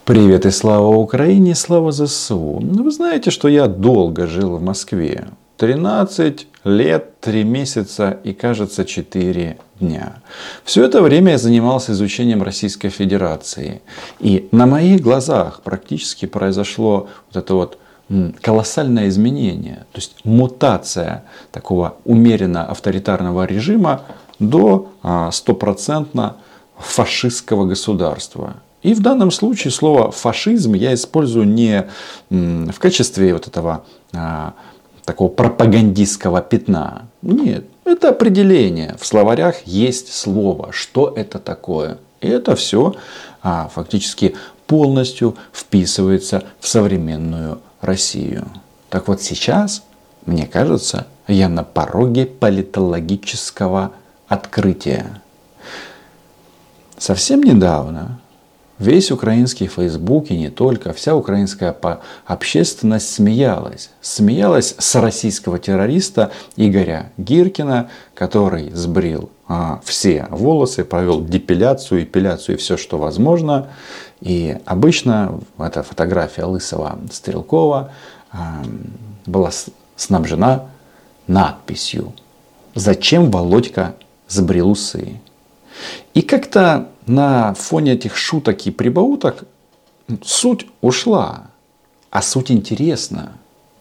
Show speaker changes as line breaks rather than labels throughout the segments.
Привет и слава Украине, слава ЗСУ. Вы знаете, что я долго жил в Москве. 13 лет, 3 месяца и, кажется, 4 дня. Все это время я занимался изучением Российской Федерации. И на моих глазах практически произошло колоссальное изменение. То есть мутация такого умеренно авторитарного режима до стопроцентно фашистского государства. И в данном случае слово фашизм я использую не в качестве такого пропагандистского пятна. Нет, это определение. В словарях есть слово, что это такое. И это все фактически полностью вписывается в современную Россию. Так вот сейчас, мне кажется, я на пороге политологического открытия. Совсем недавно весь украинский Facebook и не только, вся украинская общественность смеялась. Смеялась с российского террориста Игоря Гиркина, который сбрил все волосы, провел депиляцию, эпиляцию и все, что возможно. И обычно эта фотография лысого Стрелкова была снабжена надписью «Зачем Володька сбрил усы?». И как-то на фоне этих шуток и прибауток суть ушла. А суть интересна.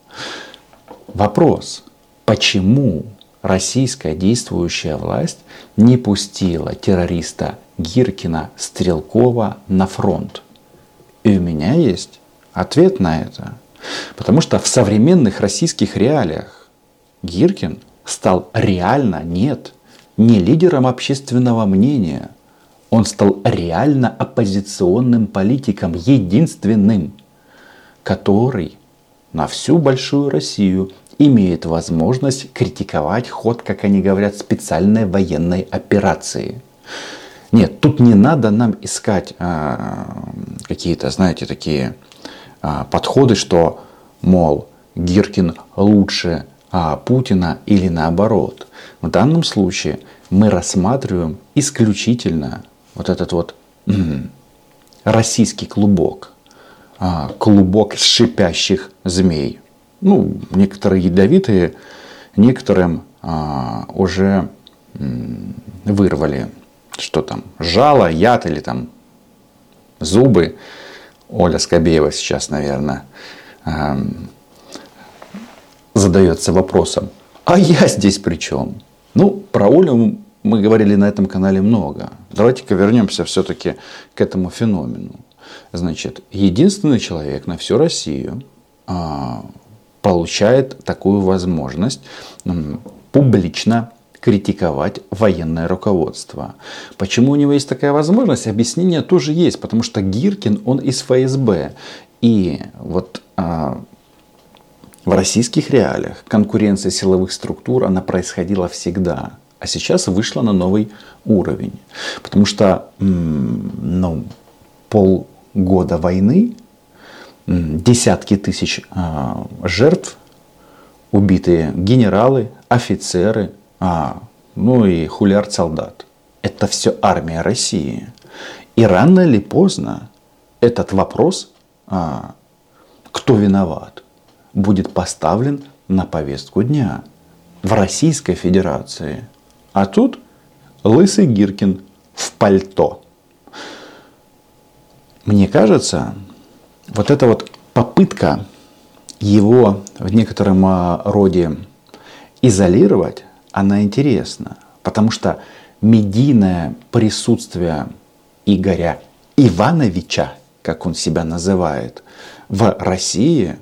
Вопрос, почему российская действующая власть не пустила террориста Гиркина Стрелкова на фронт? И у меня есть ответ на это. Потому что в современных российских реалиях Гиркин стал реально не лидером общественного мнения. Он стал реально оппозиционным политиком, единственным, который на всю большую Россию имеет возможность критиковать ход, как они говорят, специальной военной операции. Нет, тут не надо нам искать какие-то, знаете, такие подходы, что, мол, Гиркин лучше Путина или наоборот. В данном случае мы рассматриваем исключительно этот российский клубок. Клубок шипящих змей. Некоторые ядовитые, некоторым уже вырвали. Что там? Жало, яд или там зубы. Оля Скобеева сейчас, наверное, задается вопросом: а я здесь при чем? Про Олю мы говорили на этом канале много. Давайте-ка вернемся все-таки к этому феномену. Значит, единственный человек на всю Россию получает такую возможность публично критиковать военное руководство. Почему у него есть такая возможность? Объяснение тоже есть. Потому что Гиркин, он из ФСБ. И в российских реалиях конкуренция силовых структур, она происходила всегда. А сейчас вышла на новый уровень. Потому что полгода войны, десятки тысяч жертв, убитые генералы, офицеры, и хулиард солдат. Это все армия России. И рано или поздно этот вопрос, кто виноват, будет поставлен на повестку дня в Российской Федерации. А тут лысый Гиркин в пальто. Мне кажется, эта попытка его в некотором роде изолировать, она интересна. Потому что медийное присутствие Игоря Ивановича, как он себя называет, в России,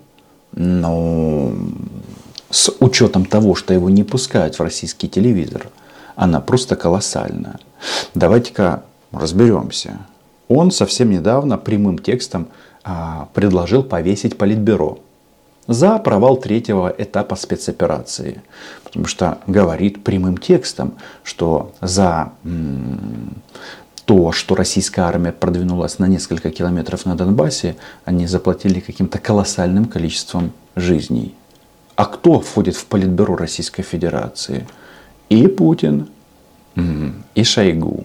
с учетом того, что его не пускают в российский телевизор, она просто колоссальна. Давайте-ка разберемся. Он совсем недавно прямым текстом предложил повесить Политбюро за провал 3-го этапа спецоперации. Потому что говорит прямым текстом, что за то, что российская армия продвинулась на несколько километров на Донбассе, они заплатили каким-то колоссальным количеством жизней. А кто входит в Политбюро Российской Федерации? И Путин, и Шойгу.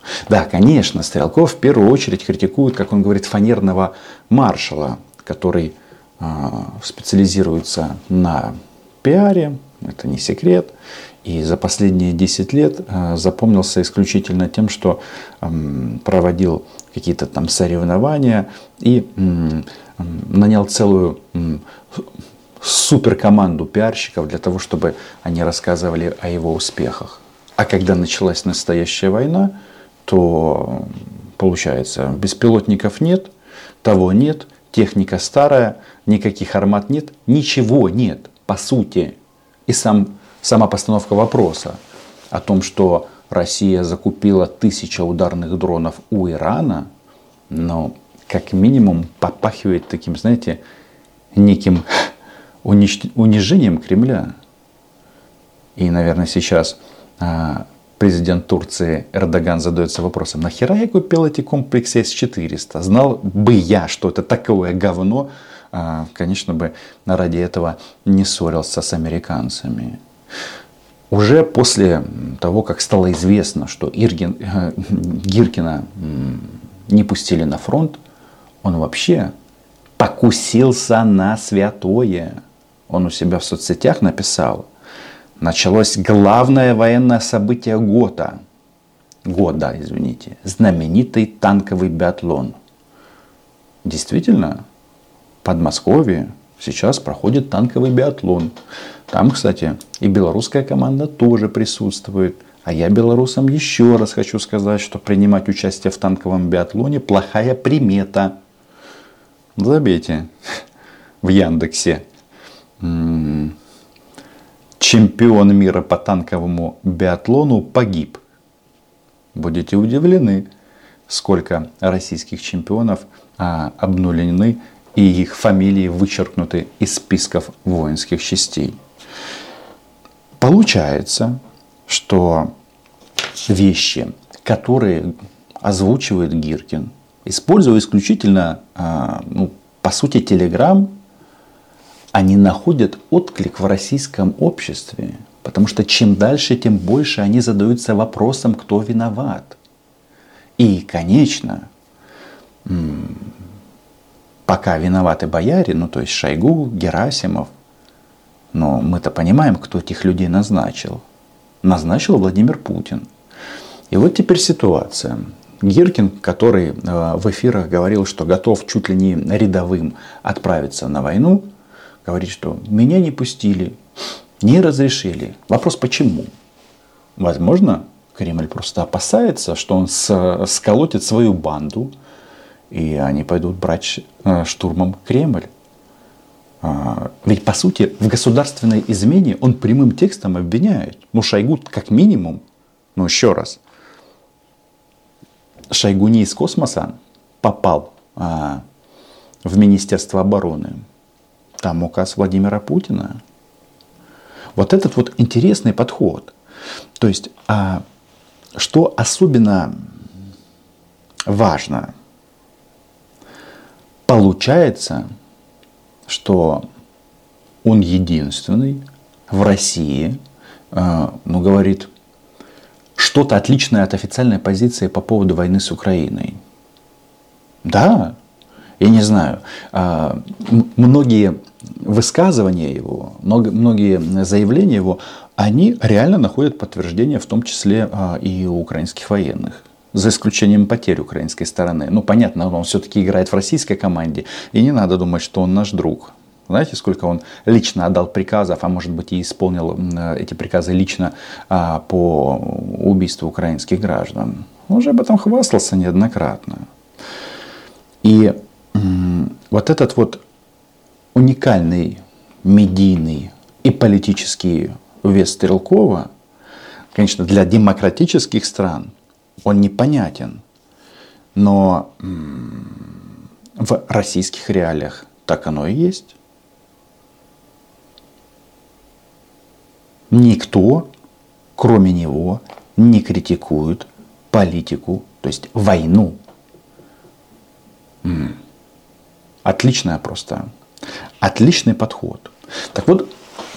Да, конечно, Стрелков в первую очередь критикует, как он говорит, фанерного маршала, который специализируется на пиаре, это не секрет. И за последние 10 лет запомнился исключительно тем, что проводил какие-то там соревнования и нанял целую суперкоманду пиарщиков для того, чтобы они рассказывали о его успехах. А когда началась настоящая война, то получается, беспилотников нет, того нет, техника старая, никаких армат нет, ничего нет, по сути. И сама постановка вопроса о том, что Россия закупила 1000 ударных дронов у Ирана, но как минимум попахивает таким, знаете, неким унижением Кремля. И, наверное, сейчас президент Турции Эрдоган задается вопросом: нахера я купил эти комплексы С-400? Знал бы я, что это такое говно, конечно бы ради этого не ссорился с американцами. Уже после того, как стало известно, что Гиркина не пустили на фронт, он вообще покусился на святое. Он у себя в соцсетях написал: началось главное военное событие года, знаменитый танковый биатлон. Действительно, в Подмосковье сейчас проходит танковый биатлон. Там, кстати, и белорусская команда тоже присутствует. А я белорусам еще раз хочу сказать, что принимать участие в танковом биатлоне плохая примета. Забейте в Яндексе: чемпион мира по танковому биатлону погиб. Будете удивлены, сколько российских чемпионов обнулены и их фамилии вычеркнуты из списков воинских частей. Получается, что вещи, которые озвучивает Гиркин, используя исключительно, по сути, Telegram, они находят отклик в российском обществе. Потому что чем дальше, тем больше они задаются вопросом, кто виноват. И, конечно, пока виноваты бояре, то есть Шойгу, Герасимов, но мы-то понимаем, кто этих людей назначил. Назначил Владимир Путин. И вот теперь ситуация. Гиркин, который в эфирах говорил, что готов чуть ли не рядовым отправиться на войну, говорит, что меня не пустили, не разрешили. Вопрос почему? Возможно, Кремль просто опасается, что он сколотит свою банду, и они пойдут брать штурмом Кремль. Ведь, по сути, в государственной измене он прямым текстом обвиняет. Шойгу как минимум, еще раз, Шойгу не из космоса попал в Министерство обороны. Там указ Владимира Путина. Вот этот вот интересный подход. То есть, что особенно важно, получается, что он единственный в России, говорит что-то отличное от официальной позиции по поводу войны с Украиной. Да, я не знаю, многие высказывания его, многие заявления его, они реально находят подтверждение, в том числе и у украинских военных. За исключением потерь украинской стороны. Понятно, он все-таки играет в российской команде. И не надо думать, что он наш друг. Знаете, сколько он лично отдал приказов, а может быть и исполнил эти приказы лично по убийству украинских граждан. Он уже об этом хвастался неоднократно. И вот этот вот уникальный медийный и политический вес Стрелкова, конечно, для демократических стран он непонятен. Но в российских реалиях так оно и есть. Никто, кроме него, не критикует политику, то есть войну. Отличный подход. Так вот,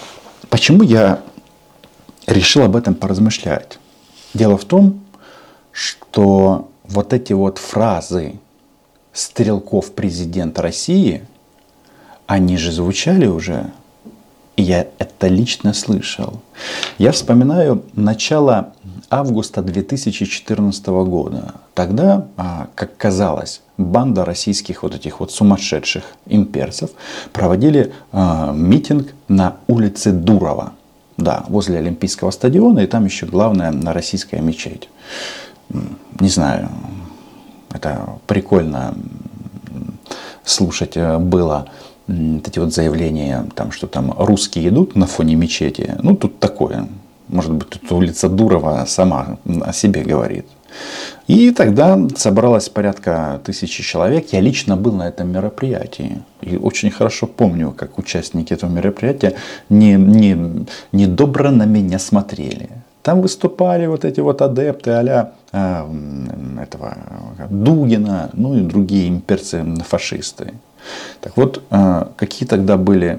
почему я решил об этом поразмышлять? Дело в том, что вот эти вот фразы Стрелков президент России, они же звучали уже, и я это лично слышал. Я вспоминаю начало августа 2014 года. Тогда, как казалось, банда российских вот этих вот сумасшедших имперцев проводили митинг на улице Дурова. Да, возле Олимпийского стадиона, и там еще главная российская мечеть. Не знаю, это прикольно слушать было. Эти вот заявления, там, что там русские идут на фоне мечети. Ну, тут такое. Может быть, тут улица Дурова сама о себе говорит. И тогда собралось порядка 1000 человек. Я лично был на этом мероприятии. И очень хорошо помню, как участники этого мероприятия недобро на меня смотрели. Там выступали вот эти вот адепты а-ля этого Дугина, ну и другие имперцы-фашисты. Так вот, какие тогда были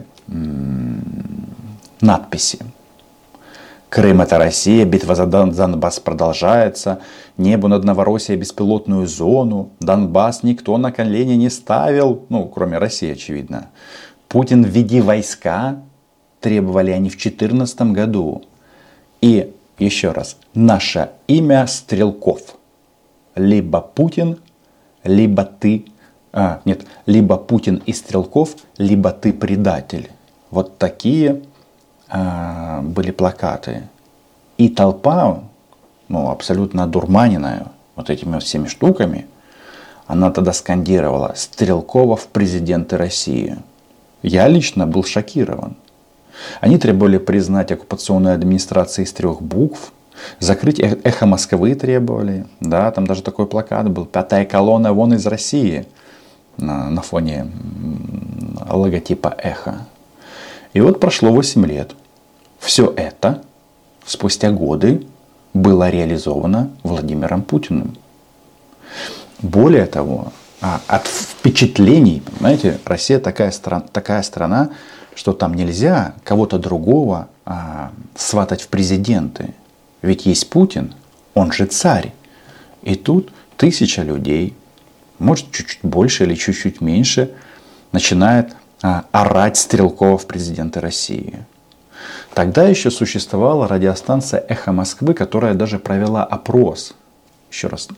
надписи? Крым — это Россия, битва за Донбасс продолжается, небу над Новороссией беспилотную зону, Донбасс никто на колени не ставил, ну, кроме России, очевидно. Путин, введи войска, требовали они в 2014 году. И еще раз, наше имя Стрелков. Либо Путин, либо ты... либо Путин и Стрелков, либо ты предатель. Вот такие были плакаты. И толпа, ну, абсолютно одурманенная вот этими всеми штуками, она тогда скандировала: Стрелкова в президенты России. Я лично был шокирован. Они требовали признать оккупационную администрацию из 3 букв, закрыть «Эхо Москвы» требовали. Да, там даже такой плакат был: «5-я колонна вон из России» на фоне логотипа «Эхо». И вот прошло 8 лет. Все это спустя годы было реализовано Владимиром Путиным. Более того, от впечатлений, понимаете, Россия такая страна, что там нельзя кого-то другого сватать в президенты. Ведь есть Путин, он же царь. И тут 1000 людей, может чуть-чуть больше или чуть-чуть меньше, начинает орать Стрелкова в президенты России. Тогда еще существовала радиостанция «Эхо Москвы», которая даже провела опрос. Еще раз,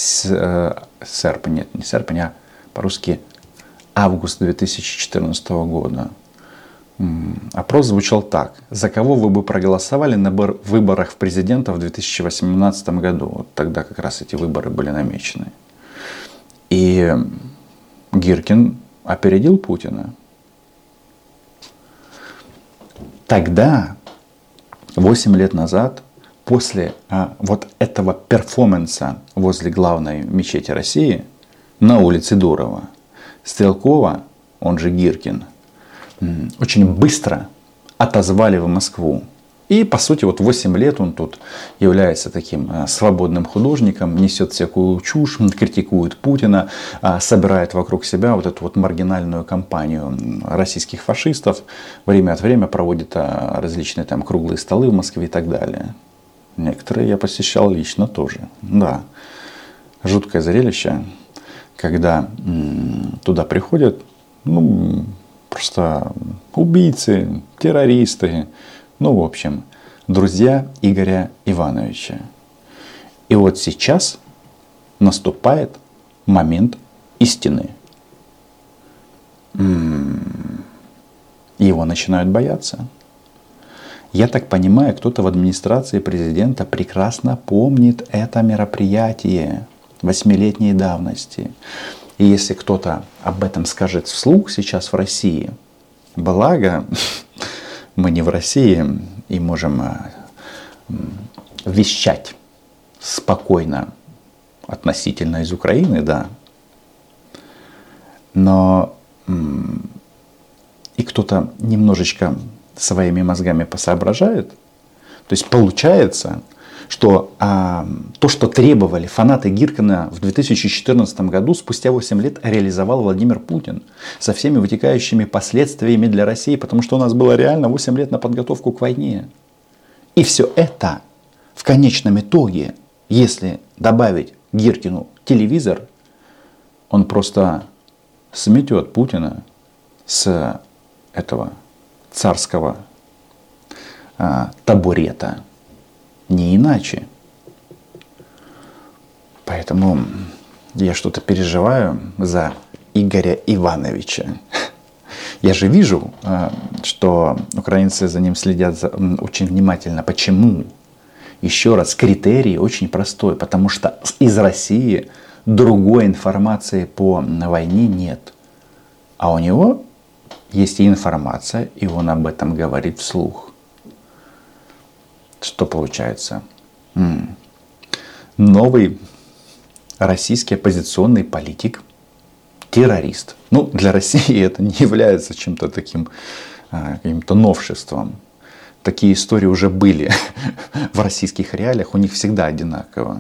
по-русски август 2014 года. Опрос звучал так: за кого вы бы проголосовали на выборах в президента в 2018 году? Вот тогда как раз эти выборы были намечены. И Гиркин опередил Путина. Тогда, 8 лет назад, после вот этого перформанса возле главной мечети России на улице Дурова, Стрелкова, он же Гиркин, очень быстро отозвали в Москву. И, по сути, вот 8 лет он тут является таким свободным художником, несет всякую чушь, критикует Путина, собирает вокруг себя вот эту вот маргинальную кампанию российских фашистов, время от времени проводит различные там круглые столы в Москве и так далее. Некоторые я посещал лично тоже. Да, жуткое зрелище, когда туда приходят, ну, просто убийцы, террористы, ну, в общем, друзья Игоря Ивановича. И вот сейчас наступает момент истины. Его начинают бояться. Я так понимаю, кто-то в администрации президента прекрасно помнит это мероприятие 8-летней давности. И если кто-то об этом скажет вслух сейчас в России, благо мы не в России и можем вещать спокойно относительно из Украины, да. Но и кто-то немножечко своими мозгами посоображает, то есть получается, что то, что требовали фанаты Гиркина в 2014 году, спустя 8 лет реализовал Владимир Путин со всеми вытекающими последствиями для России, потому что у нас было реально 8 лет на подготовку к войне. И все это в конечном итоге, если
добавить Гиркину телевизор, он просто сметет Путина с этого царского табурета. Не иначе. Поэтому я что-то переживаю за Игоря Ивановича. Я же вижу, что украинцы за ним следят очень внимательно. Почему? Еще раз, критерий очень простой. Потому что из России другой информации по войне нет. А у него есть и информация, и он об этом говорит вслух. Что получается? Новый российский оппозиционный политик, террорист. Ну, для России это не является чем-то таким, каким-то новшеством. Такие истории уже были в российских реалиях, у них всегда одинаково.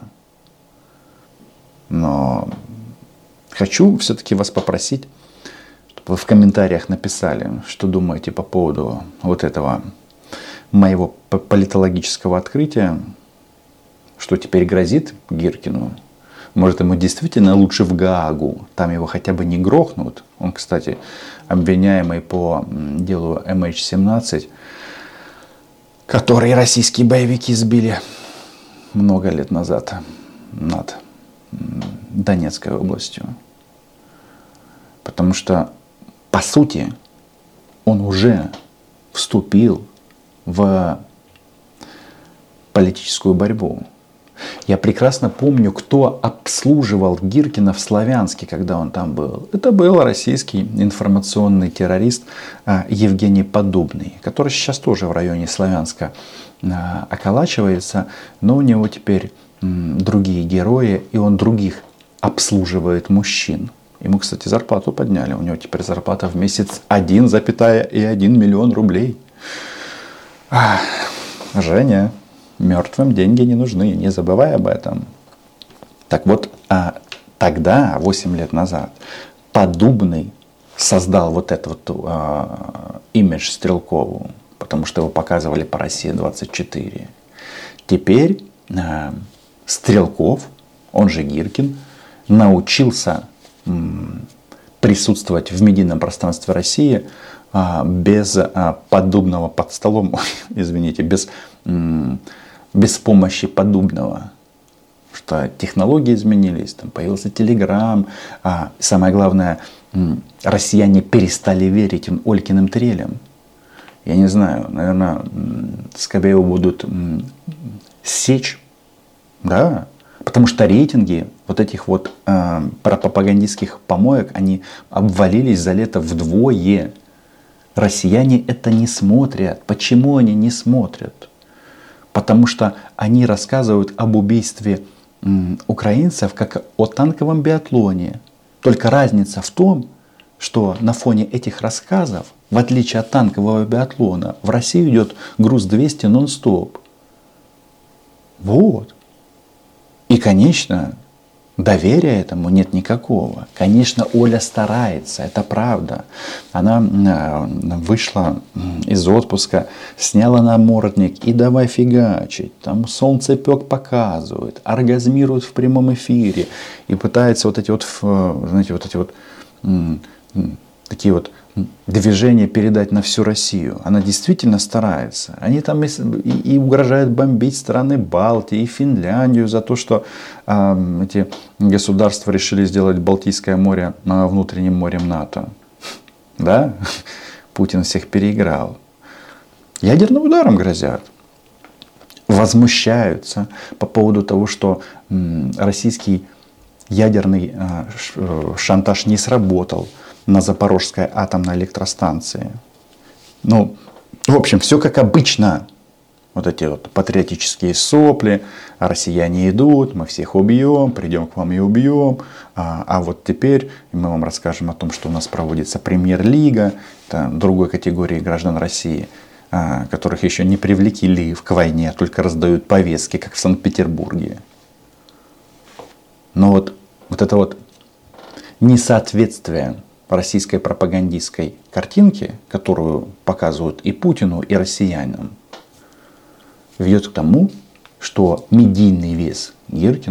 Но хочу все-таки вас попросить, чтобы вы в комментариях написали, что думаете по поводу вот этого моего политологического открытия, что теперь грозит Гиркину. Может, ему действительно лучше в Гаагу, там его хотя бы не грохнут. Он, кстати, обвиняемый по делу MH17, который российские боевики сбили много лет назад над Донецкой областью. Потому что, по сути, он уже вступил в политическую борьбу. Я прекрасно помню, кто обслуживал Гиркина в Славянске, когда он там был. Это был российский информационный террорист Евгений Подубный, который сейчас тоже в районе Славянска околачивается, но у него теперь другие герои, и он других обслуживает мужчин. Ему, кстати, зарплату подняли. У него теперь зарплата в месяц 1,1 миллион рублей. Женя, мертвым деньги не нужны, не забывай об этом. Так вот, тогда, 8 лет назад, Подубный создал вот этот вот имидж Стрелкову, потому что его показывали по России-24. Теперь Стрелков, он же Гиркин, научился присутствовать в медийном пространстве России без Подубного под столом, извините, без помощи Подубного. Что технологии изменились, там появился Телеграм. Самое главное, россияне перестали верить Олькиным трелям. Я не знаю, наверное, Скобеева будут сечь. Да, потому что рейтинги вот этих вот пропагандистских помоек, они обвалились за лето вдвое. Россияне это не смотрят. Почему они не смотрят? Потому что они рассказывают об убийстве украинцев как о танковом биатлоне. Только разница в том, что на фоне этих рассказов, в отличие от танкового биатлона, в России идет груз-200 нон-стоп. Вот. И, конечно, доверия этому нет никакого. Конечно, Оля старается, это правда. Она вышла из отпуска, сняла намордник и давай фигачить. Там солнцепек показывает, оргазмирует в прямом эфире. И пытается вот эти вот, знаете, вот эти вот такие вот движения передать на всю Россию. Она действительно старается. Они там и угрожают бомбить страны Балтии и Финляндию за то, что эти государства решили сделать Балтийское море внутренним морем НАТО. Да? Путин всех переиграл. Ядерным ударом грозят. Возмущаются по поводу того, что российский ядерный шантаж не сработал на Запорожской атомной электростанции. Ну, в общем, все как обычно. Вот эти вот патриотические сопли, россияне идут, мы всех убьем, придем к вам и убьем. А вот теперь мы вам расскажем о том, что у нас проводится премьер-лига, это другой категории граждан России, которых еще не привлекли к войне, а только раздают повестки, как в Санкт-Петербурге. Но вот это вот несоответствие российской пропагандистской картинки, которую показывают и Путину, и россиянам, ведет к тому, что медийный вес Гиркина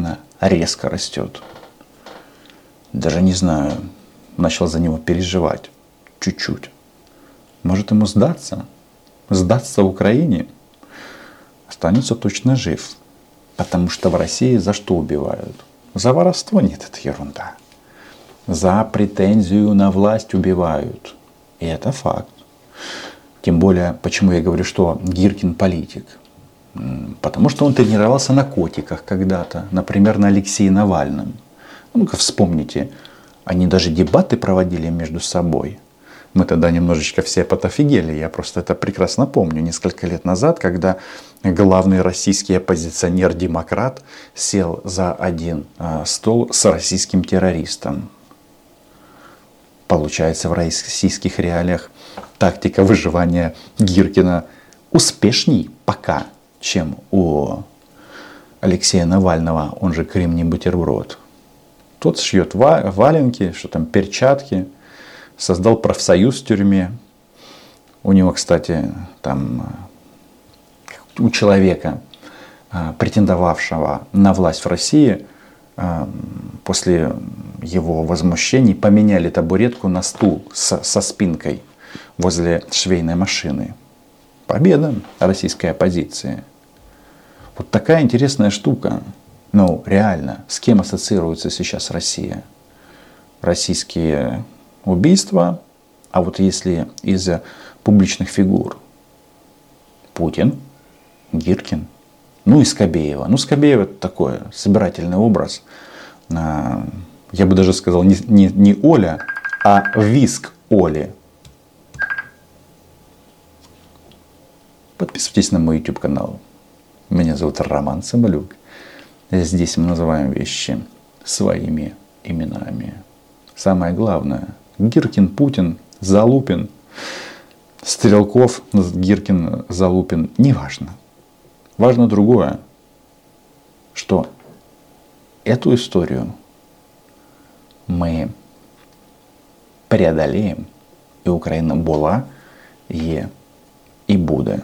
резко растет. Даже не знаю, начал за него переживать чуть-чуть. Может ему сдаться? Сдаться Украине? Останется точно жив. Потому что в России за что убивают? За воровство? Нет, это ерунда. За претензию на власть убивают. И это факт. Тем более, почему я говорю, что Гиркин политик? Потому что он тренировался на котиках когда-то. Например, на Алексее Навальном. Ну-ка вспомните. Они даже дебаты проводили между собой. Мы тогда немножечко все подофигели. Я просто это прекрасно помню. Несколько лет назад, когда главный российский оппозиционер-демократ сел за один стол с российским террористом. Получается, в российских реалиях тактика выживания Гиркина успешней пока, чем у Алексея Навального, он же Кремний бутерброд. Тот шьет валенки, что там, перчатки, создал профсоюз в тюрьме. У него, кстати, там у человека, претендовавшего на власть в России, после его возмущений поменяли табуретку на стул со спинкой возле швейной машины. Победа российской оппозиции. Вот такая интересная штука. Ну, реально, с кем ассоциируется сейчас Россия? Российские убийства, а вот если из публичных фигур Путин, Гиркин, ну и Скобеева. Ну, Скобеева это такой собирательный образ. Я бы даже сказал не Оля, а виск Оли. Подписывайтесь на мой YouTube канал. Меня зовут Роман Цымбалюк. Здесь мы называем вещи своими именами. Самое главное, Гиркин, Путин, Залупин, Стрелков, Гиркин, Залупин, неважно. Важно другое, что эту историю мы преодолеем, и Украина була, є и буде.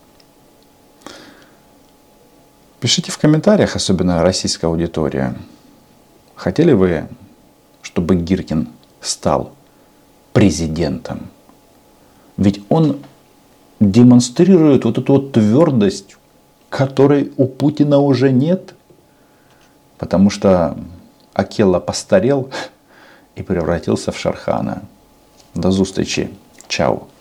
Пишите в комментариях, особенно российская аудитория, хотели вы, чтобы Гиркин стал президентом? Ведь он демонстрирует вот эту вот твердость, которой у Путина уже нет. Потому что Акелла постарел и превратился в Шархана. До зустрічі. Чао.